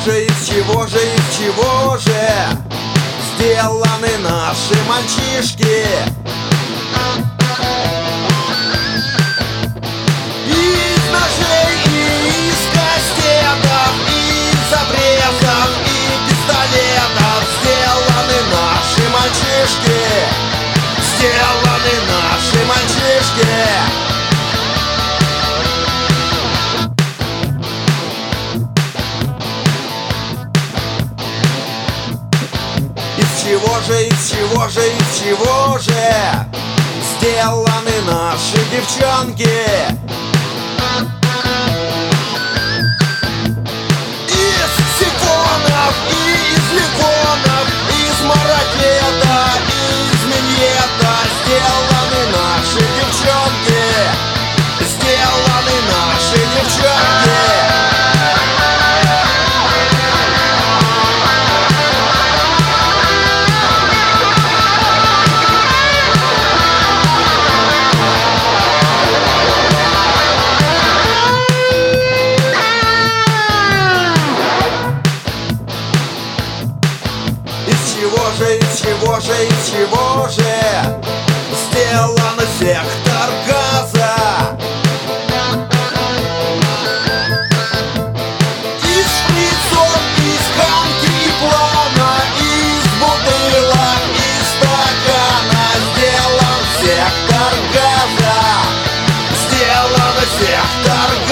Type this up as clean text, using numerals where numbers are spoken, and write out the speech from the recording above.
из чего же сделаны наши мальчишки? Из ножей, из кастетов, из обрезов и пистолетов сделаны наши мальчишки. Сделаны наши мальчишки. Из чего же сделаны наши девчонки? Из сифонов и из лифонов, из маракета, из миньета сделаны наши девчонки. Сделаны наши девчонки. Из чего же сделан сектор газа? Из шприцов, из хамки и плана, из бутылок, из стакана сделан сектор газа. Сделан сектор газа.